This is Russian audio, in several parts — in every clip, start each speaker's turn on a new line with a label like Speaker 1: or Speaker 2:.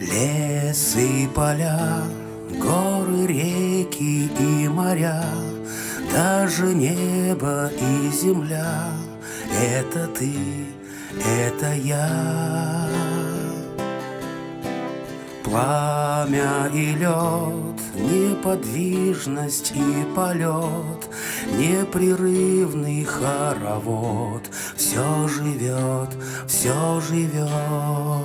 Speaker 1: Лес и поля, горы, реки и моря, даже небо и земля — это ты, это я. Пламя и лед, неподвижность и полет, непрерывный хоровод. Все живет, все живет.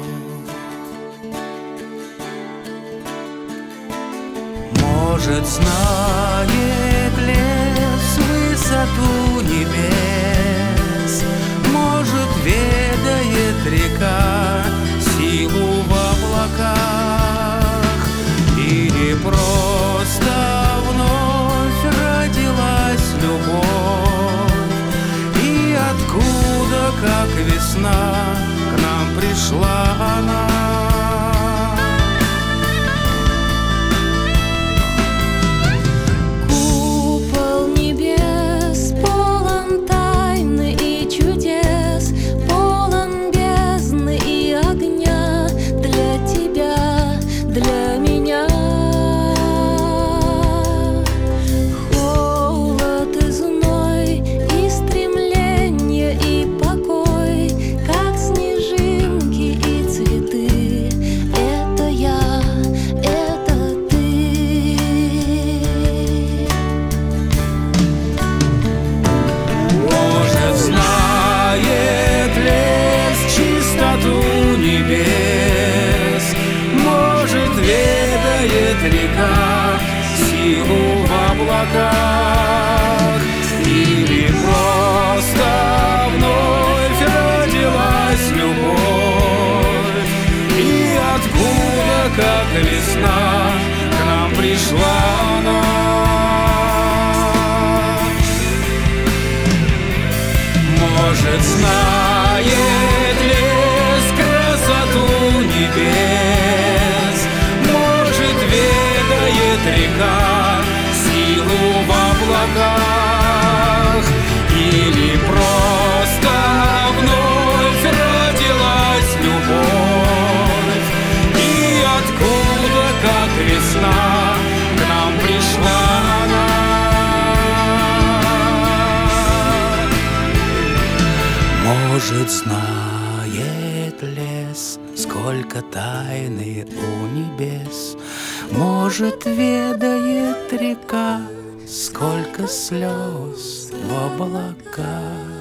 Speaker 1: Может, знает лес высоту небес, может, ведает река силу в облаках, или просто вновь родилась любовь, и откуда, как весна, к нам пришла она. Река силу в облаках, или просто вновь родилась любовь, и откуда, как весна, к нам пришла она. Может, знает лес красоту небес, река силу в облаках, или просто вновь родилась любовь, и откуда, как весна, к нам пришла она. Может, знает лес, сколько тайны у небес, может, ведает река, сколько слез в облаках.